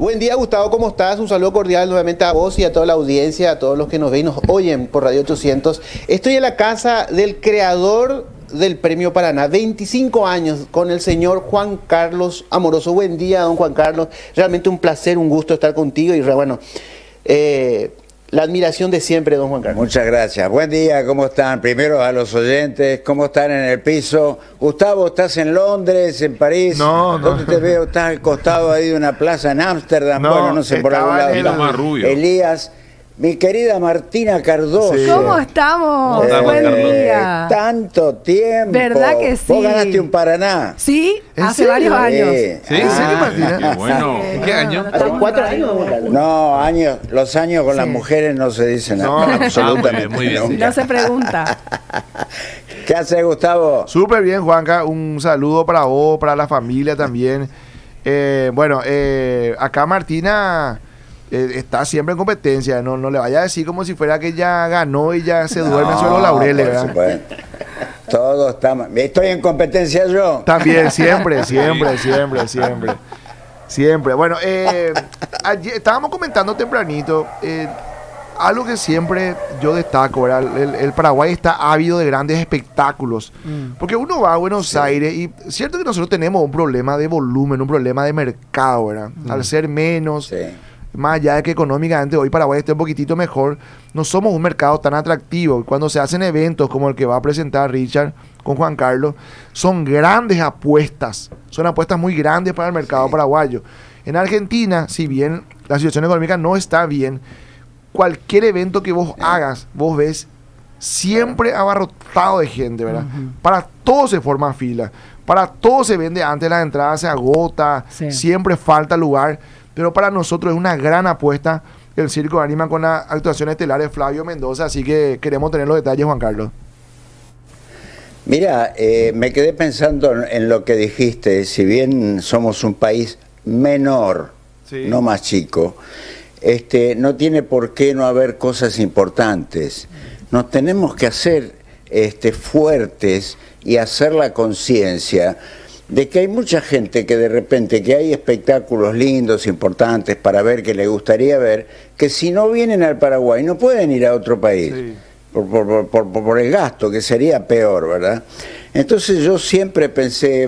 Buen día, Gustavo, ¿cómo estás? Un saludo cordial nuevamente a vos y a toda la audiencia, a todos los que nos ven y nos oyen por Radio 800. Estoy en la casa del creador del Premio Paraná, 25 años, con el señor Juan Carlos Amoroso. Buen día, don Juan Carlos. Realmente un placer, un gusto estar contigo y bueno, la admiración de siempre, don Juan Carlos. Muchas gracias. Buen día, ¿cómo están? Primero a los oyentes, ¿cómo están en el piso? Gustavo, ¿estás en Londres, en París? No. ¿Dónde te veo? ¿Estás al costado ahí de una plaza en Ámsterdam? Bueno, no sé, por algún lado. Más rubio. Elías, mi querida Martina Cardoso. Sí. ¿Cómo estamos? ¿Cómo estamos, Buen Carlos? día. Tanto tiempo. ¿Verdad que sí? Vos ganaste un Paraná. Sí, ¿En hace serio? varios años. ¿Sí? ¿En serio, Martina? Ah, Qué bueno. Sí. ¿En qué año? ¿Hace 4 años, don Juan Carlos? No, los años con las Sí. mujeres no se dicen No. absolutamente Muy bien. nunca. No se pregunta. ¿Qué hace, Gustavo? Súper bien, Juanca. Un saludo para vos, para la familia también. Acá Martina está siempre en competencia. No le vaya a decir como si fuera que ya ganó y ya se duerme sobre los laureles, por ¿verdad? supuesto. Todos estamos. ¿Estoy en competencia yo? También, siempre. Bueno, ayer estábamos comentando tempranito, algo que siempre yo destaco, ¿verdad? El Paraguay está ávido de grandes espectáculos. Porque uno va a Buenos Aires y cierto que nosotros tenemos un problema de volumen, un problema de mercado, ¿verdad? Al ser menos, Sí. más allá de que económicamente hoy Paraguay esté un poquitito mejor, no somos un mercado tan atractivo. Cuando se hacen eventos como el que va a presentar Richard con Juan Carlos, son grandes apuestas, son apuestas muy grandes para el mercado paraguayo. En Argentina, si bien la situación económica no está bien, cualquier evento que vos hagas, vos ves siempre abarrotado de gente, ¿verdad? Para todo se forma fila, para todo se vende antes, la entrada se agota, Sí. siempre falta lugar, pero para nosotros es una gran apuesta el Circo de Ánima con la actuación estelar de Flavio Mendoza, así que queremos tener los detalles, Juan Carlos. Mira, me quedé pensando en lo que dijiste. Si bien somos un país menor, Sí. no más chico, no tiene por qué no haber cosas importantes. Nos tenemos que hacer fuertes y hacer la conciencia de que hay mucha gente que de repente, que hay espectáculos lindos, importantes para ver, que le gustaría ver, que si no vienen al Paraguay no pueden ir a otro país. Sí. Por el gasto, que sería peor, ¿verdad? Entonces yo siempre pensé,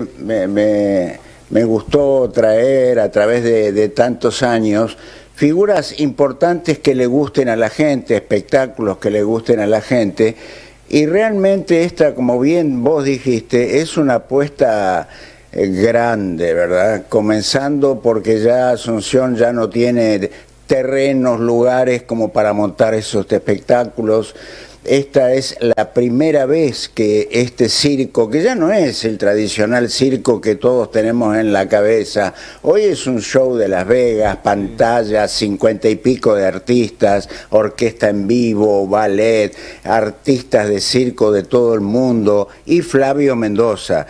me gustó traer a través de tantos años figuras importantes que le gusten a la gente, espectáculos que le gusten a la gente, y realmente esta, como bien vos dijiste, es una apuesta grande, ¿verdad? Comenzando porque ya Asunción ya no tiene terrenos, lugares como para montar esos espectáculos. Esta es la primera vez que este circo, que ya no es el tradicional circo que todos tenemos en la cabeza, hoy es un show de Las Vegas, pantallas, 50 y pico de artistas, orquesta en vivo, ballet, artistas de circo de todo el mundo, y Flavio Mendoza,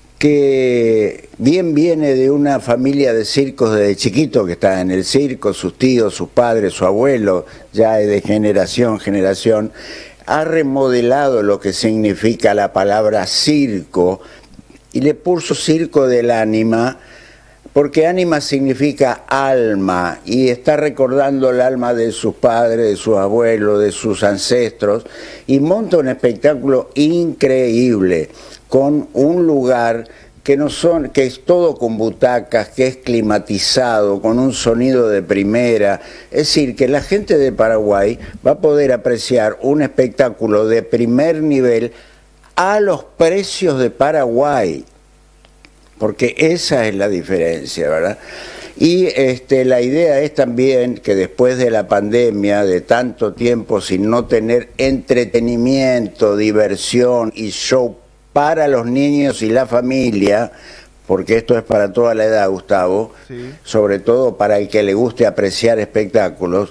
que bien viene de una familia de circos desde chiquito, que está en el circo, sus tíos, sus padres, su abuelo, ya de generación en generación, ha remodelado lo que significa la palabra circo y le puso Circo del Ánima, porque ánima significa alma, y está recordando el alma de sus padres, de sus abuelos, de sus ancestros, y monta un espectáculo increíble, con un lugar que es todo con butacas, que es climatizado, con un sonido de primera. Es decir, que la gente de Paraguay va a poder apreciar un espectáculo de primer nivel a los precios de Paraguay, porque esa es la diferencia, ¿verdad? Y la idea es también que después de la pandemia, de tanto tiempo sin no tener entretenimiento, diversión y show para los niños y la familia, porque esto es para toda la edad, Gustavo, Sí. sobre todo para el que le guste apreciar espectáculos,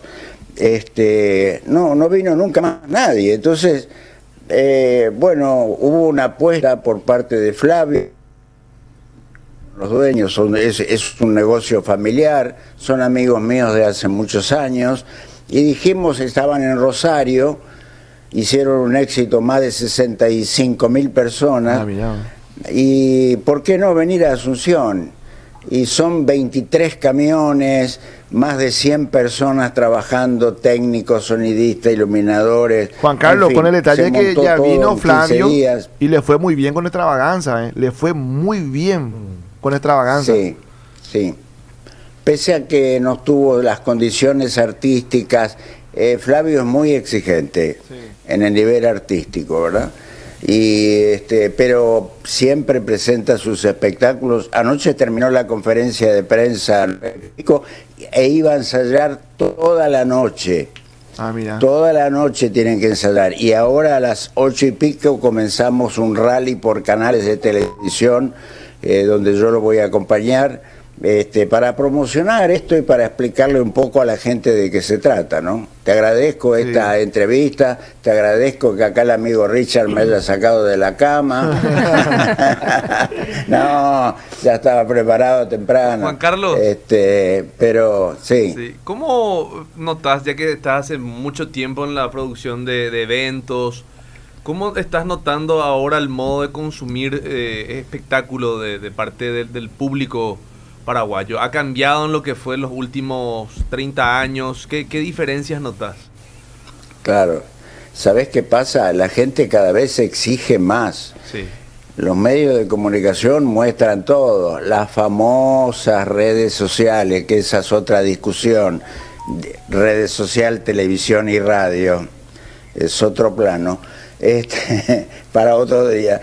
no vino nunca más nadie. Entonces, hubo una apuesta por parte de Flavio. Los dueños es un negocio familiar, son amigos míos de hace muchos años, y dijimos, estaban en Rosario, hicieron un éxito, más de 65.000 personas, Ah, mirá. y ¿por qué no venir a Asunción? y son 23 camiones, más de 100 personas trabajando, técnicos, sonidistas, iluminadores. Juan Carlos, en fin, con el detalle se que montó ya todo vino en 15 Flavio días. y le fue muy bien con Extravaganza, le fue muy bien con Extravaganza. Sí, sí. Pese a que no tuvo las condiciones artísticas, Flavio es muy exigente en el nivel artístico, ¿verdad? Pero siempre presenta sus espectáculos. Anoche terminó la conferencia de prensa e iba a ensayar toda la noche. Ah, mira. Toda la noche tienen que ensayar. Y ahora a las 8:00 comenzamos un rally por canales de televisión, donde yo lo voy a acompañar. Para promocionar esto y para explicarle un poco a la gente de qué se trata, ¿no? Te agradezco esta entrevista, te agradezco que acá el amigo Richard me haya sacado de la cama. No, ya estaba preparado temprano. Juan Carlos. Pero sí. ¿Cómo notas, ya que estás hace mucho tiempo en la producción de eventos, cómo estás notando ahora el modo de consumir espectáculo de parte del público paraguayo? ¿Ha cambiado en lo que fue en los últimos 30 años? ¿Qué diferencias notas? Claro. ¿Sabés qué pasa? La gente cada vez exige más. Sí. Los medios de comunicación muestran todo. Las famosas redes sociales, que esa es otra discusión. Redes social, televisión y radio. Es otro plano. Para otro día.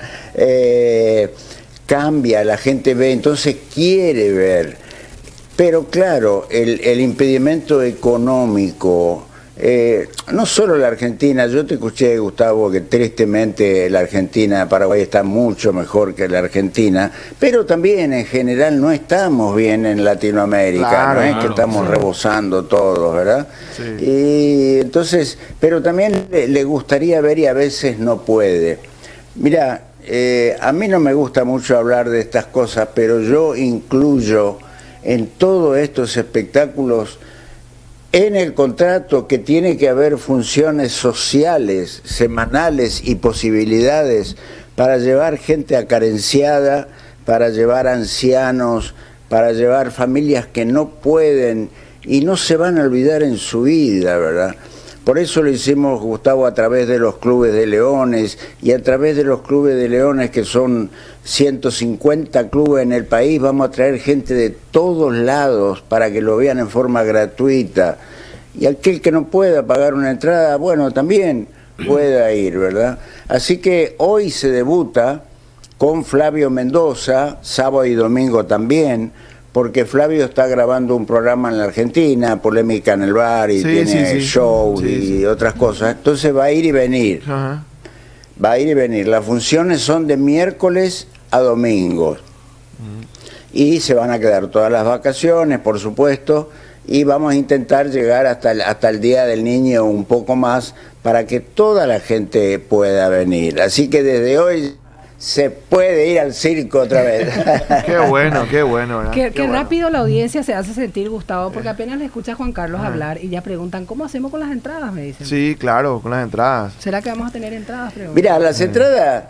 Cambia, la gente ve, entonces quiere ver. Pero claro, el impedimento económico, no solo la Argentina, yo te escuché, Gustavo, que tristemente la Argentina, Paraguay está mucho mejor que la Argentina, pero también en general no estamos bien en Latinoamérica, claro, no es que estamos rebosando todos, ¿verdad? Sí. Y entonces, pero también le gustaría ver y a veces no puede. Mira, a mí no me gusta mucho hablar de estas cosas, pero yo incluyo en todos estos espectáculos en el contrato que tiene que haber funciones sociales, semanales y posibilidades para llevar gente acarenciada, para llevar ancianos, para llevar familias que no pueden y no se van a olvidar en su vida, ¿verdad? Por eso lo hicimos, Gustavo, a través de los clubes de leones y a través de los clubes de leones, que son 150 clubes en el país. Vamos a traer gente de todos lados para que lo vean en forma gratuita. Y aquel que no pueda pagar una entrada, bueno, también pueda ir, ¿verdad? Así que hoy se debuta con Flavio Mendoza, sábado y domingo también, porque Flavio está grabando un programa en la Argentina, Polémica en el Bar, y tiene show y otras cosas. Entonces va a ir y venir. Ajá. Va a ir y venir. Las funciones son de miércoles a domingo. Y se van a quedar todas las vacaciones, por supuesto, y vamos a intentar llegar hasta el Día del Niño un poco más para que toda la gente pueda venir. Así que desde hoy se puede ir al circo otra vez. Qué bueno, qué bueno, ¿verdad? Qué bueno. rápido la audiencia se hace sentir, Gustavo, porque apenas le escucha a Juan Carlos hablar y ya preguntan, ¿cómo hacemos con las entradas? Me dicen. Sí, claro, con las entradas. ¿Será que vamos a tener entradas? Mira, las entradas,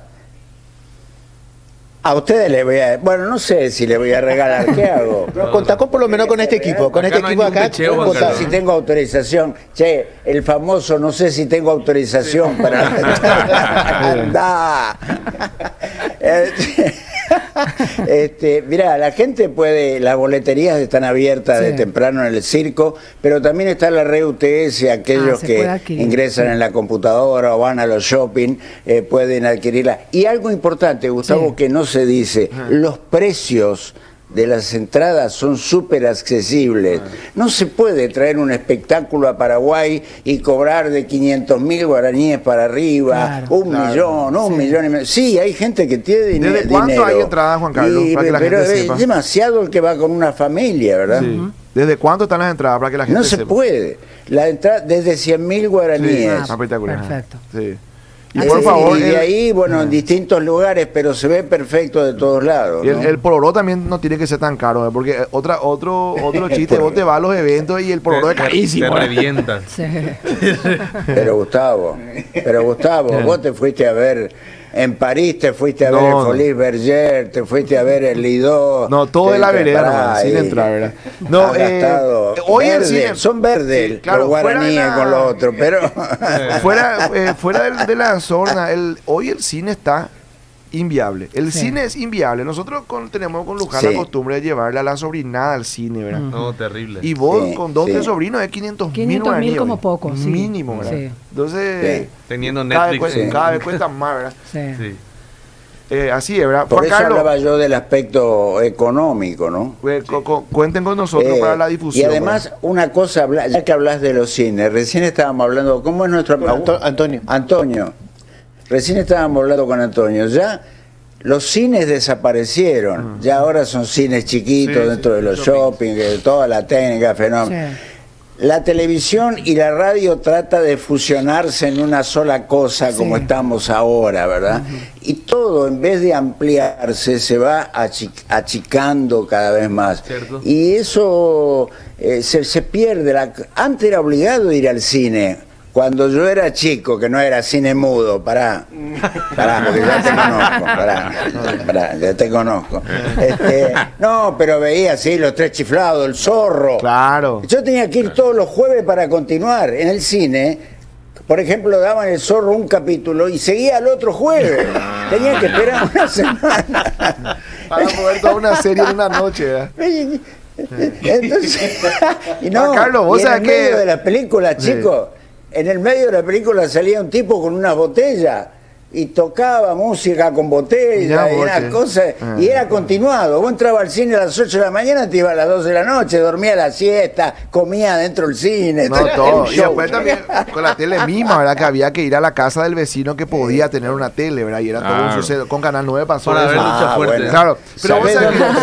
a ustedes les voy a... Bueno, no sé si les voy a regalar, ¿qué hago? Pero contá por lo menos con este equipo. Con Acá este no hay equipo ningún acá. pecheo, Juan contá. Carlos. Si tengo autorización. Che, el famoso, no sé si tengo autorización para... ¡Anda! Mirá, la gente puede, las boleterías están abiertas de temprano en el circo, pero también está la red UTS, aquellos que ingresan en la computadora o van a los shopping, pueden adquirirla. Y algo importante, Gustavo, que no se dice, los precios de las entradas son súper accesibles. No se puede traer un espectáculo a Paraguay y cobrar de 500.000 guaraníes para arriba, un millón y medio. Sí, hay gente que tiene dinero. ¿Desde cuánto hay entradas, Juan Carlos? Para que la pero gente es sepa. demasiado el que va con una familia, ¿verdad? Sí. ¿Desde cuánto están las entradas para que la gente No se sepa? puede. La entrada desde 100.000 guaraníes. Sí, espectacular. Perfecto. Sí. Y por favor, y de ahí, bueno, en distintos lugares, pero se ve perfecto de todos lados. y ¿no? el pororó también no tiene que ser tan caro, porque otro chiste, vos te vas a los eventos y el pororó es carísimo. Te revientan. Sí. Pero Gustavo, vos te fuiste a ver En París te fuiste a ver el Folies Bergère, te fuiste a ver el Lido. No, todo de la vereda, sin entrar, ¿verdad? No, hoy el cine son verdes, sí, claro, los guaraníes con los otros, pero fuera de la zona, hoy el cine está inviable. El cine es inviable. Nosotros tenemos con Luján la costumbre de llevarle a la sobrinada al cine, ¿verdad? No, terrible. Y vos con 2 sobrinos es 500.000 como poco, mínimo, ¿verdad? Sí. Entonces, teniendo Netflix, cada vez cuesta más, ¿verdad? Sí. Así es, ¿verdad? Por eso hablaba yo del aspecto económico, ¿no? Cuenten con nosotros para la difusión. Y además, ¿verdad? Una cosa, ya que hablas de los cines, recién estábamos hablando, ¿cómo es nuestro Antonio. Recién estábamos hablando con Antonio, ya los cines desaparecieron, ya ahora son cines chiquitos dentro de los shopping, toda la técnica, fenómeno. Sí. La televisión y la radio trata de fusionarse en una sola cosa como estamos ahora, ¿verdad? Y todo, en vez de ampliarse, se va achicando cada vez más. ¿Cierto? Y eso se pierde. Antes era obligado ir al cine. Cuando yo era chico, que no era cine mudo, pará, porque ya te conozco. No, pero veía así Los Tres Chiflados, El Zorro. Claro. Yo tenía que ir todos los jueves para continuar. En el cine, por ejemplo, daban El Zorro un capítulo y seguía al otro jueves. Tenía que esperar una semana. Para poder toda una serie en una noche, ¿verdad? Entonces, y no, Carlos, vos sabés en el medio de la película, chicos. En el medio de la película salía un tipo con una botella y tocaba música con botella y una cosa, y era continuado. Vos entrabas al cine a las 8 de la mañana, te ibas a las 12 de la noche, dormía la siesta, comía dentro del cine. No, todo. Y después también con la tele misma, ¿verdad? Que había que ir a la casa del vecino que podía tener una tele, ¿verdad? Y era todo un suceso. Con Canal 9 pasó para ver Lucha Fuerte. Bueno. Claro. Pero vos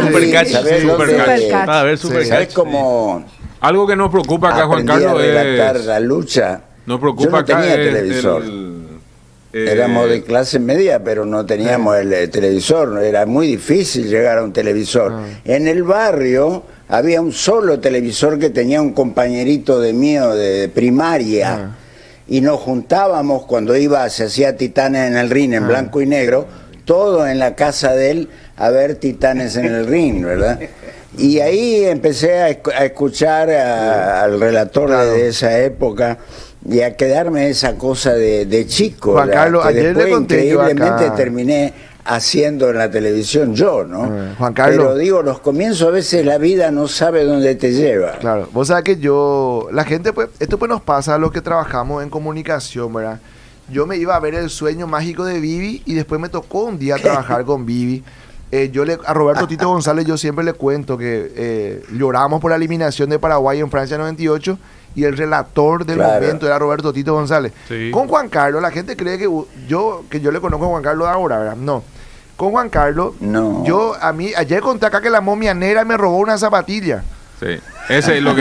sabés ¿sabés cómo? Algo que nos preocupa acá, Juan Carlos, es la lucha. Nos preocupa yo no tenía acá televisor. Éramos de clase media, pero no teníamos el televisor. Era muy difícil llegar a un televisor. En el barrio había un solo televisor que tenía un compañerito mío de primaria. Y nos juntábamos cuando se hacía Titanes en el Ring en blanco y negro, todo en la casa de él a ver Titanes en el Ring, ¿verdad? Y ahí empecé a escuchar al relator de esa época y a quedarme esa cosa de chico. Juan Carlos, que ayer después le conté increíblemente terminé haciendo en la televisión yo, ¿no? Juan Carlos. Pero digo, los comienzos a veces la vida no sabe dónde te lleva. Claro, vos sabés que la gente, pues, esto pues nos pasa a los que trabajamos en comunicación, ¿verdad? Yo me iba a ver El Sueño Mágico de Vivi y después me tocó un día trabajar con Vivi. A Roberto Tito González yo siempre le cuento que lloramos por la eliminación de Paraguay en Francia 98 y el relator del momento era Roberto Tito González. Sí. Con Juan Carlos, la gente cree que yo le conozco a Juan Carlos de ahora, ¿verdad? No. Con Juan Carlos, ayer conté acá que la momia negra me robó una zapatilla. Sí, ese es lo que...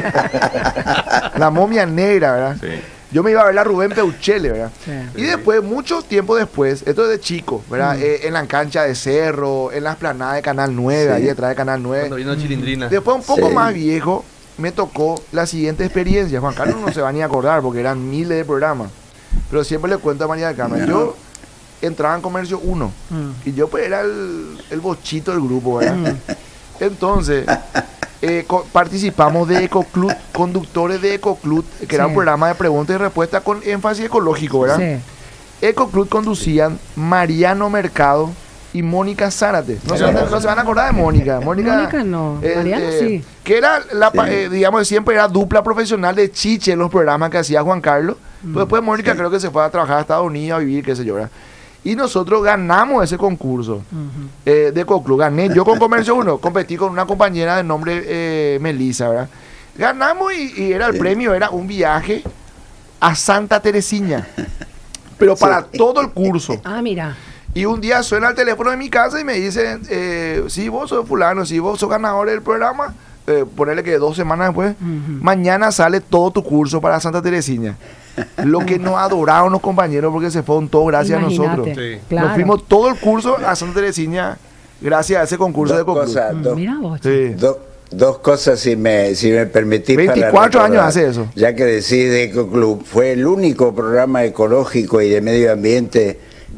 La momia negra, ¿verdad? Sí. Yo me iba a ver a Rubén Peuchele, ¿verdad? Sí. Y después, mucho tiempo después, esto es de chico, ¿verdad? En la cancha de Cerro, en la esplanada de Canal 9, ahí detrás de Canal 9. Cuando vino Chilindrina. Después, un poco más viejo, me tocó la siguiente experiencia. Juan Carlos no se va ni a acordar porque eran miles de programas. Pero siempre le cuento a María del Carmen. Yo entraba en Comercio 1 y yo pues era el bochito del grupo, ¿verdad? Entonces... participamos de Ecoclub, conductores de Ecoclub, que era un programa de preguntas y respuestas con énfasis ecológico, ¿verdad? Sí. Ecoclub conducían Mariano Mercado y Mónica Zárate. No se van a acordar de Mónica. Mónica no, Mariano sí. Que era, digamos, siempre era dupla profesional de Chiche en los programas que hacía Juan Carlos. Después Mónica creo que se fue a trabajar a Estados Unidos a vivir, qué sé yo, ¿verdad? Y nosotros ganamos ese concurso de Ecoclub. Gané yo con Comercio 1, competí con una compañera de nombre Melissa, ¿verdad? Ganamos y era el premio, era un viaje a Santa Teresina, pero para todo el curso. Ah, mira. Y un día suena el teléfono de mi casa y me dicen, si vos sos fulano, si vos sos ganador del programa, ponerle que 2 semanas después, mañana sale todo tu curso para Santa Teresina. Lo que nos adoraron los compañeros porque se fueron todos gracias a nosotros. Sí. Claro. Nos fuimos todo el curso a Santa Teresina gracias a ese concurso de Ecoclub. Mira vos. Dos cosas, si me permitís. 24 años hace eso. Ya que decís de Ecoclub, fue el único programa ecológico y de medio ambiente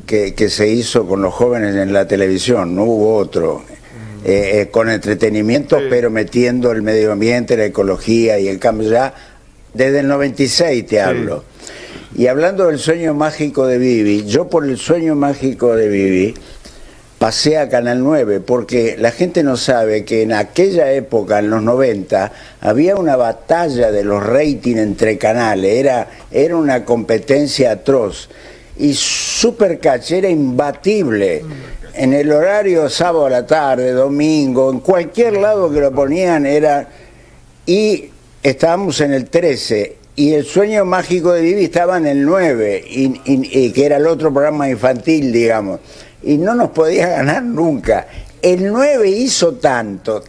que se hizo con los jóvenes en la televisión, no hubo otro. Con entretenimiento, pero metiendo el medio ambiente, la ecología y el cambio ya desde el 96 te hablo. Y hablando del sueño mágico de Vivi, yo por el sueño mágico de Vivi pasé a Canal 9, porque la gente no sabe que en aquella época, en los 90, había una batalla de los ratings entre canales, era una competencia atroz. Y Supercatch era imbatible. En el horario sábado a la tarde, domingo, en cualquier lado que lo ponían era... Y estábamos en el 13, y el sueño mágico de Vivi estaba en el 9, y que era el otro programa infantil, digamos. Y no nos podía ganar nunca. El 9 hizo tanto,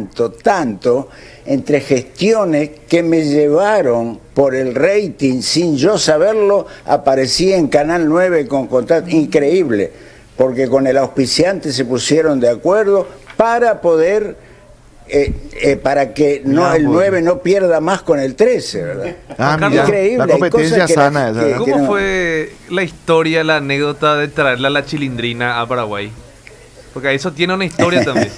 entre gestiones que me llevaron por el rating, sin yo saberlo, aparecía en Canal 9 con contrato increíble, porque con el auspiciante se pusieron de acuerdo para poder, para que no, el 9 no pierda más con el 13, ¿verdad? Mira, increíble. la competencia sana esa, ¿verdad? ¿Cómo fue la historia, la anécdota de traerle a la Chilindrina a Paraguay? Porque eso tiene una historia también.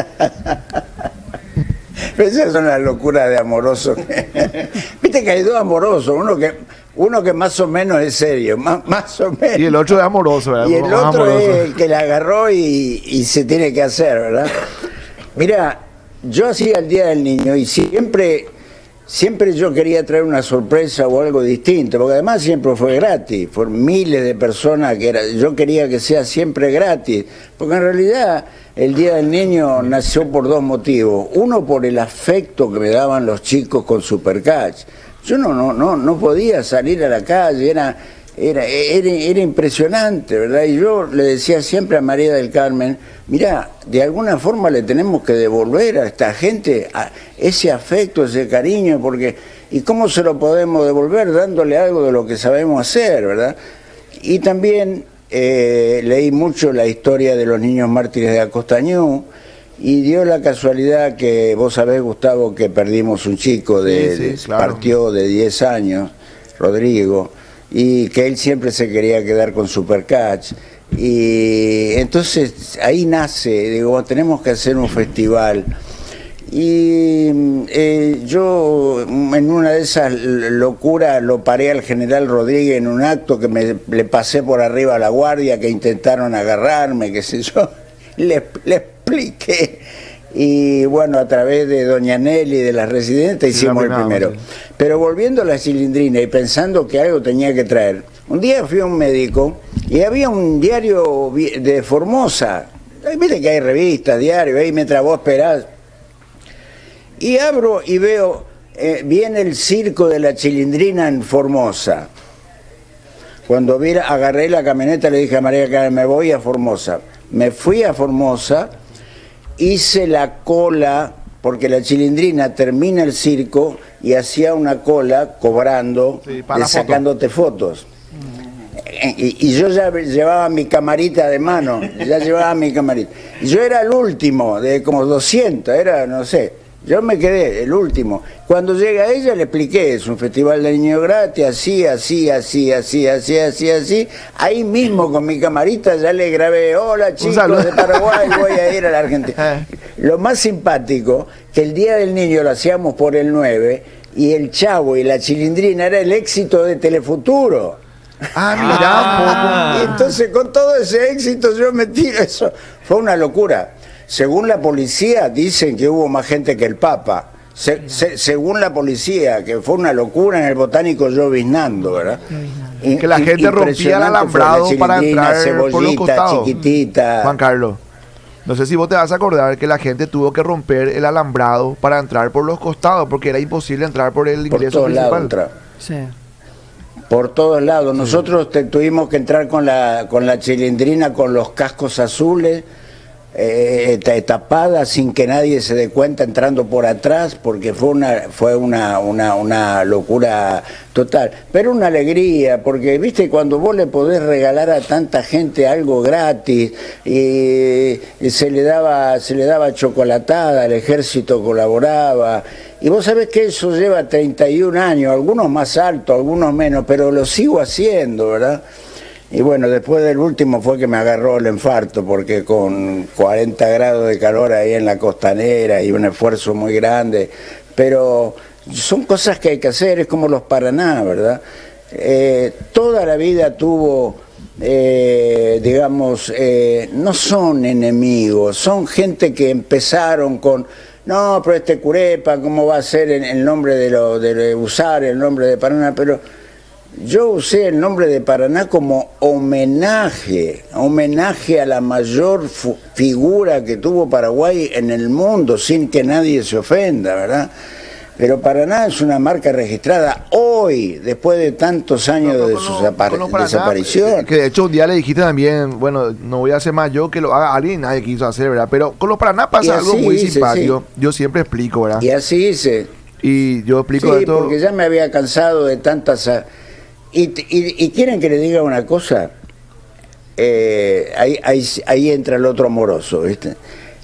Pero esa es una locura de amoroso. Viste que hay dos amorosos, uno que más o menos es serio, más o menos. Y el otro es amoroso, ¿verdad? Y el Más otro amoroso. es el que la agarró y se tiene que hacer, ¿verdad? Mira, yo hacía el Día del Niño y siempre yo quería traer una sorpresa o algo distinto, porque además siempre fue gratis, fueron miles de personas yo quería que sea siempre gratis, porque en realidad el Día del Niño nació por dos motivos. Uno, por el afecto que me daban los chicos con Supercatch. Yo no podía salir a la calle, era impresionante, ¿verdad? Y yo le decía siempre a María del Carmen, mirá, de alguna forma le tenemos que devolver a esta gente ese afecto, ese cariño, porque ¿y cómo se lo podemos devolver? Dándole algo de lo que sabemos hacer, ¿verdad? Y también leí mucho la historia de los niños mártires de Acostañú, y dio la casualidad que, vos sabés, Gustavo, que perdimos un chico, claro. Partió de 10 años, Rodrigo, y que él siempre se quería quedar con Supercatch. Y entonces ahí nace, digo, tenemos que hacer un festival. Y yo en una de esas locuras lo paré al general Rodríguez en un acto que le pasé por arriba a la guardia, que intentaron agarrarme, qué sé yo, le expliqué. Y bueno, a través de doña Nelly, de las residentes, hicimos el primero. Sí. Pero volviendo a la Chilindrina y pensando que algo tenía que traer, un día fui a un médico y había un diario de Formosa. Viste que hay revistas, diarios, ahí mientras vos esperás. Y abro y veo, viene el circo de la Chilindrina en Formosa. Cuando agarré la camioneta le dije a María Carmen, me voy a Formosa. Me fui a Formosa, hice la cola, porque la Chilindrina termina el circo y hacía una cola cobrando, sacándote fotos. Y yo ya llevaba mi camarita de mano, Y yo era el último, de como 200, no sé. Yo me quedé el último. Cuando llega ella le expliqué, es un festival de niños gratis, así. Ahí mismo con mi camarita ya le grabé, hola chicos de Paraguay, voy a ir a la Argentina. Lo más simpático, que el Día del Niño lo hacíamos por el 9 y el Chavo y la Chilindrina era el éxito de Telefuturo. Mirá, y entonces con todo ese éxito yo me tiro eso. Fue una locura. Según la policía, dicen que hubo más gente que el Papa. Según la policía, que fue una locura en el Botánico Lloviznando, ¿verdad? Que la gente rompía el alambrado para entrar por los costados. Chiquitita. Juan Carlos, no sé si vos te vas a acordar que la gente tuvo que romper el alambrado para entrar por los costados, porque era imposible entrar por el ingreso principal. Sí. Por todos lados. Nosotros tuvimos que entrar con la Chilindrina con los cascos azules, tapada sin que nadie se dé cuenta, entrando por atrás, porque fue una locura total, pero una alegría, porque viste, cuando vos le podés regalar a tanta gente algo gratis, y se le daba chocolatada, el ejército colaboraba, y vos sabés que eso lleva 31 años, algunos más altos, algunos menos, pero lo sigo haciendo, ¿verdad? Y bueno, después del último fue que me agarró el infarto, porque con 40 grados de calor ahí en la costanera y un esfuerzo muy grande, pero son cosas que hay que hacer, es como los Paraná, ¿verdad? Toda la vida tuvo, digamos, no son enemigos, son gente que empezaron con, no, pero este Curepa, ¿cómo va a ser en el nombre de usar el nombre de Paraná? Pero yo usé el nombre de Paraná como homenaje a la mayor figura que tuvo Paraguay en el mundo, sin que nadie se ofenda, ¿verdad? Pero Paraná es una marca registrada hoy, después de tantos años de su desaparición. Que de hecho un día le dijiste también, bueno, no voy a hacer más yo que lo haga alguien, nadie quiso hacer, ¿verdad? Pero con los Paraná pasa algo muy simpático. Sí. Yo siempre explico, ¿verdad? Y así hice. Y yo explico sí, esto. Porque ya me había cansado de tantas... Y quieren que le diga una cosa, ahí entra el otro amoroso, ¿viste?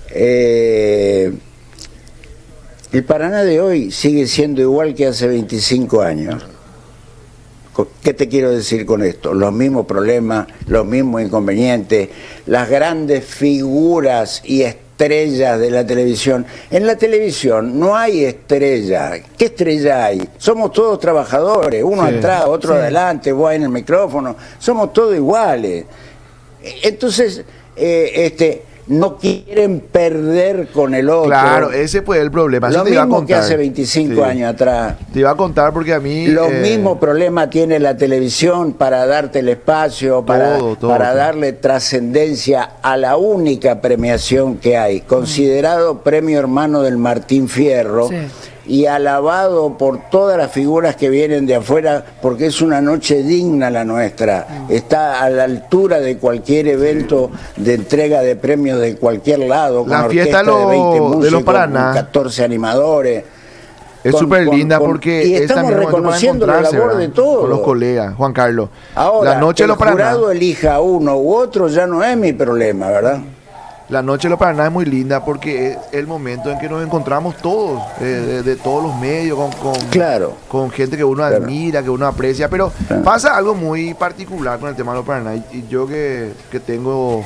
El Paraná de hoy sigue siendo igual que hace 25 años. ¿Qué te quiero decir con esto? Los mismos problemas, los mismos inconvenientes, las grandes figuras y estrellas de la televisión. En la televisión no hay estrella. ¿Qué estrella hay? Somos todos trabajadores, uno atrás, otro adelante, vos en el micrófono. Somos todos iguales. Entonces, no quieren perder con el otro. Claro, ese fue el problema. Lo mismo que hace 25 años atrás. Te iba a contar porque a mí... Los mismos problemas tiene la televisión para darte el espacio, para darle trascendencia a la única premiación que hay, considerado premio hermano del Martín Fierro, y alabado por todas las figuras que vienen de afuera, porque es una noche digna la nuestra. Está a la altura de cualquier evento de entrega de premios de cualquier lado, la con fiesta orquesta de 20 músicos, de los Paraná, con 14 animadores. Es súper linda porque y estamos reconociendo la labor de todos. Con los colegas, Juan Carlos. Ahora, la noche el de los Paraná, jurado elija uno u otro, ya no es mi problema, ¿verdad? La noche de los Paraná es muy linda porque es el momento en que nos encontramos todos, de todos los medios, con gente que uno admira, que uno aprecia, pero pasa algo muy particular con el tema de los Paraná. Y yo que tengo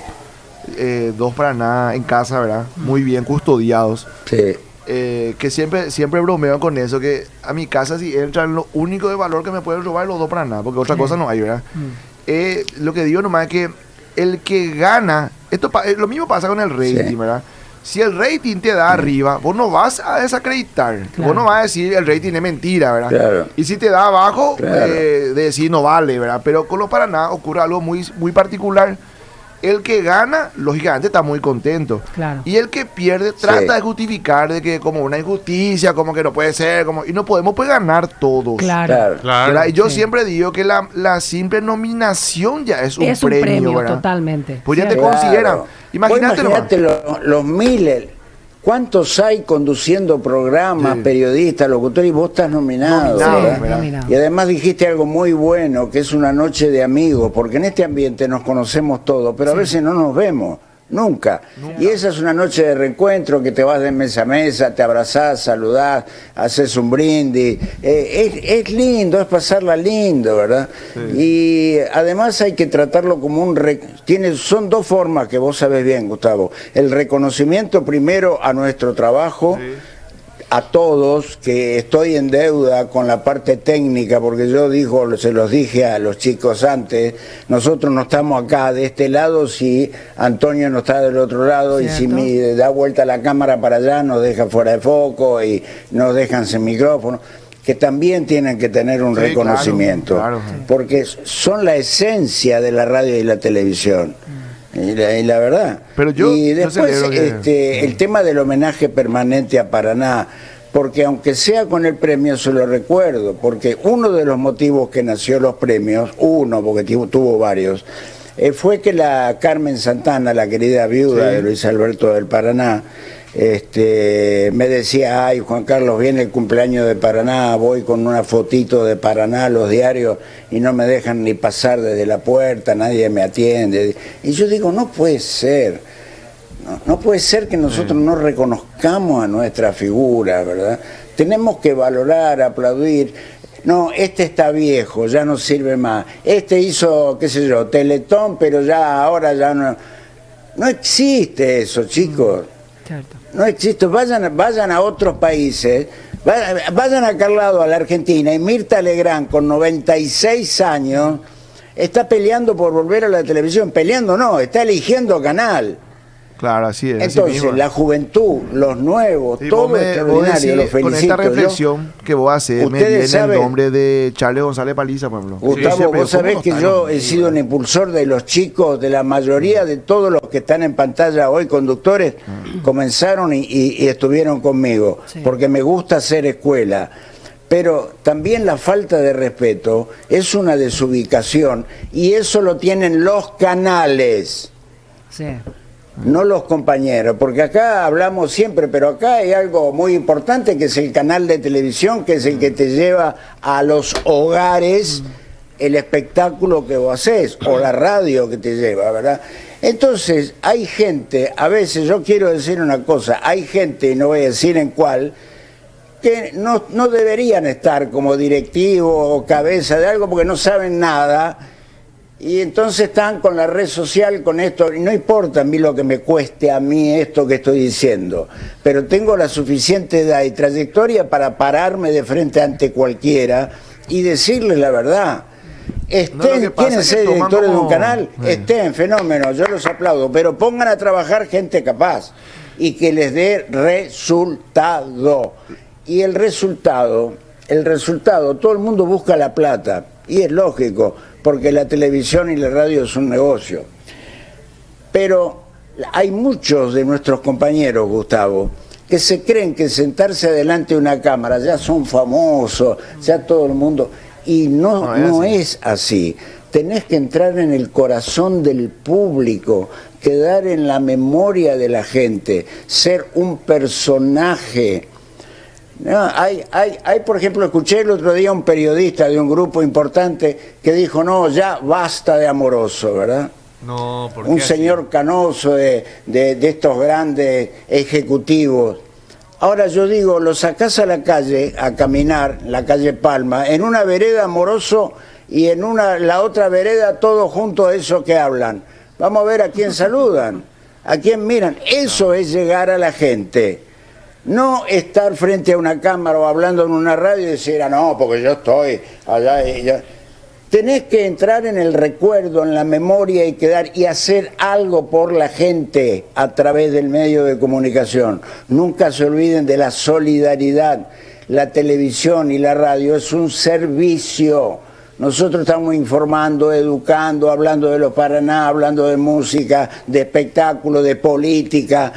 2 Paraná en casa, ¿verdad? Muy bien custodiados. Sí. Que siempre bromeo con eso, que a mi casa si entran, lo único de valor que me pueden robar es los 2 Paraná, porque otra cosa no hay, ¿verdad? Lo que digo nomás es que el que gana, lo mismo pasa con el rating, ¿verdad? Si el rating te da arriba, vos no vas a desacreditar, vos no vas a decir el rating es mentira, ¿verdad? Claro. Y si te da abajo, de decir no vale, ¿verdad? Pero con los Paraná ocurre algo muy, muy particular. El que gana, lógicamente, está muy contento. Claro. Y el que pierde trata de justificar de que como una injusticia, como que no puede ser, y no podemos pues ganar todos. Claro. Y yo siempre digo que la simple nominación ya es un premio, ¿verdad? Totalmente. Pues ya te consideran. Imagínate los miles. ¿Cuántos hay conduciendo programas, periodistas, locutores, y vos estás nominado? Nominado. Y además dijiste algo muy bueno, que es una noche de amigos, porque en este ambiente nos conocemos todos, pero a veces no nos vemos. Nunca. Y esa es una noche de reencuentro que te vas de mesa a mesa, te abrazás, saludás, haces un brindis. Es lindo, es pasarla lindo, ¿verdad? Sí. Y además hay que tratarlo como son 2 formas que vos sabés bien, Gustavo. El reconocimiento primero a nuestro trabajo, a todos, que estoy en deuda con la parte técnica, porque se los dije a los chicos antes, nosotros no estamos acá de este lado si Antonio no está del otro lado, ¿cierto? Y si me da vuelta la cámara para allá nos deja fuera de foco y nos dejan sin micrófono, que también tienen que tener un reconocimiento, porque son la esencia de la radio y la televisión. Y la verdad. Pero y después el tema del homenaje permanente a Paraná, porque aunque sea con el premio se lo recuerdo, porque uno de los motivos que nació los premios, porque tuvo varios, fue que la Carmen Santana, la querida viuda de Luis Alberto del Paraná, me decía, ay, Juan Carlos, viene el cumpleaños de Paraná, voy con una fotito de Paraná a los diarios y no me dejan ni pasar desde la puerta, nadie me atiende. Y yo digo, no puede ser, no puede ser que nosotros no reconozcamos a nuestra figura, ¿verdad? Tenemos que valorar, aplaudir. no, este está viejo, ya no sirve más. Este hizo, qué sé yo, Teletón, pero ya ahora ya no. No existe eso, chicos. Cierto. No existe. Vayan a otros países, vayan acá al lado, a la Argentina, y Mirta Legrand, con 96 años, está peleando por volver a la televisión. Peleando no, está eligiendo canal. Claro, así es. así Entonces, mismo. la juventud, los nuevos, Y todo vos extraordinario, decís, los felicito. con esta Yo- reflexión que vos haces, me Ustedes viene saben- el nombre de Charles González Paliza, por ejemplo. Gustavo, Siempre, vos sabés ¿cómo que no yo están? he sido un impulsor de los chicos, de la mayoría de todos los que están en pantalla hoy, conductores, comenzaron y estuvieron conmigo, Sí. porque me gusta hacer escuela. Pero también la falta de respeto es una desubicación, y eso lo tienen los canales. Sí. No los compañeros, porque acá hablamos siempre, pero acá hay algo muy importante que es el canal de televisión, que es el que te lleva a los hogares el espectáculo que vos haces, o la radio que te lleva, ¿verdad? Entonces, hay gente, a veces yo quiero decir una cosa, hay gente, y no voy a decir en cuál, que no deberían estar como directivo o cabeza de algo porque no saben nada. Y entonces están con la red social, con esto, y no importa a mí lo que me cueste a mí esto que estoy diciendo, pero tengo la suficiente edad y trayectoria para pararme de frente ante cualquiera y decirles la verdad. No, lo que pasa ¿Quieren es que ser toman directores de un como- canal? Sí. Estén, fenómeno, yo los aplaudo, pero pongan a trabajar gente capaz y que les dé resultado. Y el resultado, todo el mundo busca la plata, y es lógico, porque la televisión y la radio es un negocio. Pero hay muchos de nuestros compañeros, Gustavo, que se creen que sentarse delante de una cámara ya son famosos, ya todo el mundo, y no es así. Tenés que entrar en el corazón del público, quedar en la memoria de la gente, ser un personaje. No, hay, por ejemplo, escuché el otro día un periodista de un grupo importante que dijo, no, ya basta de Amoroso, ¿verdad? No, ¿por qué Un así? señor canoso de estos grandes ejecutivos. Ahora yo digo, lo sacás a la calle, a caminar, la calle Palma, en una vereda Amoroso y en la otra vereda todos juntos esos que hablan. Vamos a ver a quién saludan, a quién miran. Eso es llegar a la gente. No estar frente a una cámara o hablando en una radio y decir, no, porque yo estoy allá y ya. Tenés que entrar en el recuerdo, en la memoria y hacer algo por la gente a través del medio de comunicación. Nunca se olviden de la solidaridad. La televisión y la radio es un servicio. Nosotros estamos informando, educando, hablando de los Paraná, hablando de música, de espectáculo, de política.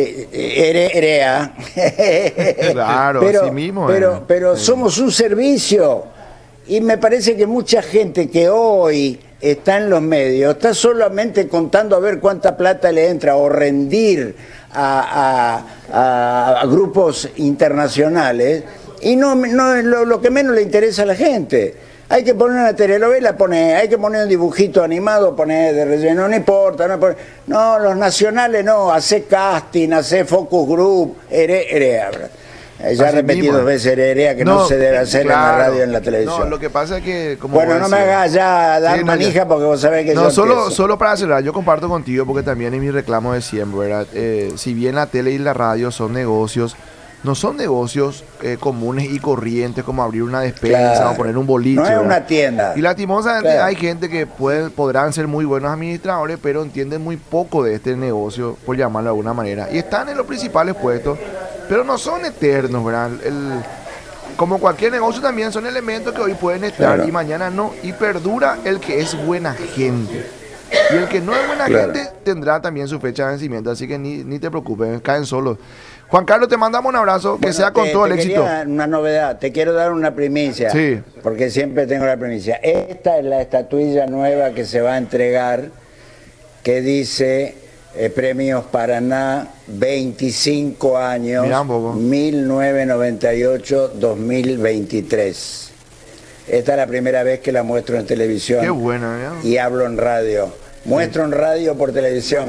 Herea. Claro, así mismo, pero somos un servicio. Y me parece que mucha gente que hoy está en los medios está solamente contando a ver cuánta plata le entra o rendir a grupos internacionales, y no lo que menos le interesa a la gente. Hay que poner una telenovela, hay que poner un dibujito animado, poner de relleno, no importa. No, los nacionales no, hace casting, hace focus group, herea. Ya Así repetí mismo. 2 veces herea, que no se debe hacer en la claro. radio y en la televisión. No, lo que pasa es que... Como Bueno, vos no me decís- hagas ya dar Sí, no, manija porque vos sabés que No, yo solo, empiezo. solo para cerrar, yo comparto contigo porque también es mi reclamo de siempre, ¿verdad? Si bien la tele y la radio son negocios, no son negocios comunes y corrientes como abrir una despensa Claro. o poner un boliche. No es ¿verdad? una tienda. Y lastimosamente Claro. hay gente que podrán ser muy buenos administradores, pero entienden muy poco de este negocio, por llamarlo de alguna manera. Y están en los principales puestos, pero no son eternos, ¿verdad? Como cualquier negocio también son elementos que hoy pueden estar Claro. y mañana no. Y perdura el que es buena gente. Y el que no es buena Claro. gente tendrá también su fecha de vencimiento. Así que ni te preocupes, caen solos. Juan Carlos, te mandamos un abrazo, que Bueno, sea con todo el te éxito. quería una novedad, te quiero dar una primicia, Sí. porque siempre tengo la primicia. Esta es la estatuilla nueva que se va a entregar, que dice Premios Paraná 25 años, Mirá un poco. 1998-2023. Esta es la primera vez que la muestro en televisión. Qué buena, ¿eh? Y hablo en radio. Muestro en radio por televisión.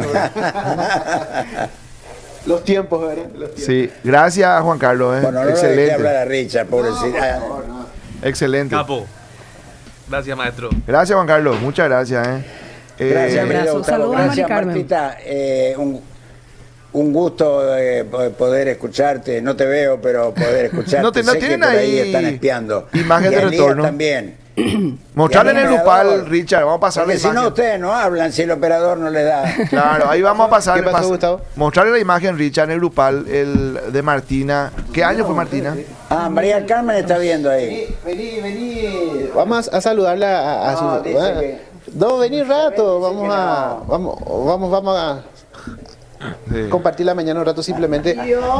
Los tiempos, ¿verdad? Los tiempos. Sí, gracias Juan Carlos. Bueno, no lo dejé Excelente. hablar a Richard, pobrecito. Excelente. Capo. Gracias, maestro. Gracias, Juan Carlos. Muchas gracias. Gracias, Un abrazo. querido Gustavo. Saludos a Mari Gracias, Carmen. Martita. Un gusto poder escucharte. No te veo, pero poder escucharte. No Sé que tienen por ahí ahí están espiando. imagen Y de Elías retorno. también. Mostrarle Y en el al Lupal, operador. Richard. Vamos a pasar la Porque si imagen. no, ustedes no hablan si el operador no les da. Claro, ahí vamos a pasar. ¿Qué pasó, Gustavo? Mostrarle la imagen, Richard, en el Grupal, el de Martina. ¿Qué año fue Martina? Ah, María Carmen está viendo ahí. Vení. Vamos a saludarla a No, su. dice que- No, vení rato. Dice Vamos que a. no. Vamos a Sí. compartir la mañana un rato simplemente.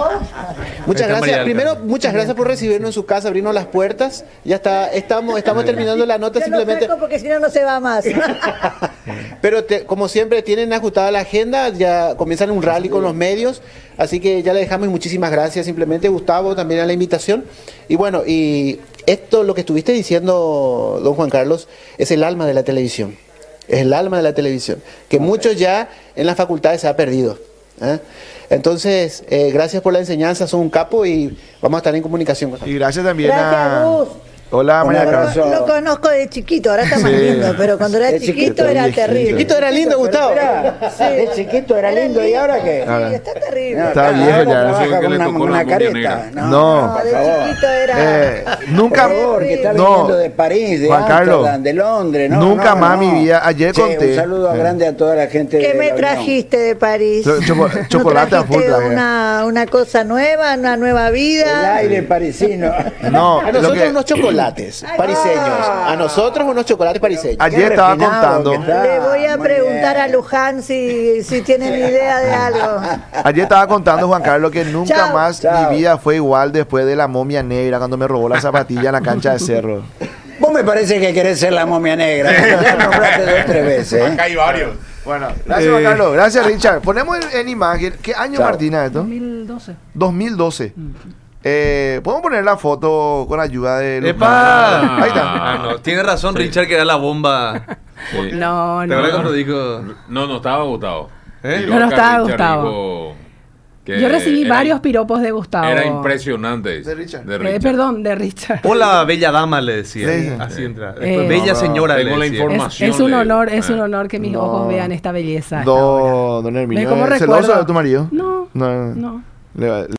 Muchas Está gracias. María del Primero, Carmen. muchas gracias por recibirnos en su casa, abrirnos las puertas. Ya está, estamos terminando la nota Yo simplemente. no porque si no, no se va más. Pero como siempre tienen ajustada la agenda, ya comienzan un rally con los medios, así que ya le dejamos y muchísimas gracias simplemente Gustavo también a la invitación. Y bueno, y esto lo que estuviste diciendo, don Juan Carlos, es el alma de la televisión. Es el alma de la televisión, que muchos ya en las facultades se ha perdido. Entonces, gracias por la enseñanza, son un capo y vamos a estar en comunicación con Y gracias también Gracias, a. Gus. Hola, Un María abrazo. Carmen. Lo conozco de chiquito, ahora está más Sí. lindo, pero cuando era De chiquito chiquito, era viejito. terrible. Chiquito era lindo, Gustavo. Sí. De chiquito era lindo, ¿y ahora qué? Sí, Ahora. está terrible. Está viejo ahora ya. trabaja Eso es que con le una, tocó una la momia careta. negra. No. No, de por favor. chiquito era. Nunca. Por favor, que está No. viniendo de París, de Juan Carlos, Amsterdam, de Londres. No, nunca no, más no. mi vida. Ayer Che, conté. un saludo grande a toda la gente ¿Qué de me la Unión. trajiste de París? Chocolate ¿No a full trajiste traje. una cosa nueva, una nueva El vida? aire parisino. No, A lo nosotros que- unos chocolates pariseños. A nosotros unos chocolates pariseños. Ayer Qué estaba refinado contando. que está. Le voy a Muy preguntar bien. a Luján si tienen idea de algo. Ayer estaba contando, Juan Carlos, que nunca Chao. más Chao. mi vida fue igual después de la momia negra cuando me robó la zapatilla en la cancha de Cerro. Vos me parece que querés ser la momia negra. Ya nombraste 2 o 3 veces. ¿eh? hay varios. Bueno, gracias, Juan Carlos. Gracias, Richard. Ponemos en imagen. ¿Qué año, Chao. Martina, esto? 2012. 2012. ¿Podemos poner la foto con ayuda de los ¡Epa! Ahí está. Ah, no. Tiene razón Richard que era la bomba. Sí. No, ¿Te acuerdas cuando no. dijo? No estaba Gustavo. ¿Eh? Tiró No, no acá estaba Richard, Gustavo. dijo que Yo recibí era- varios piropos de Gustavo. Era impresionante. De Richard. Perdón, de Richard. Hola, bella dama, le decía. Sí. Así entra. Después, Eh, bella no, señora, tengo le la decía. información. Es un de- honor, es Ah. un honor que mis No. ojos vean esta belleza. hasta ahora. Don Herminio. ¿Ves cómo ¿Es celoso recuerdo? de tu marido? No, No. no. Le-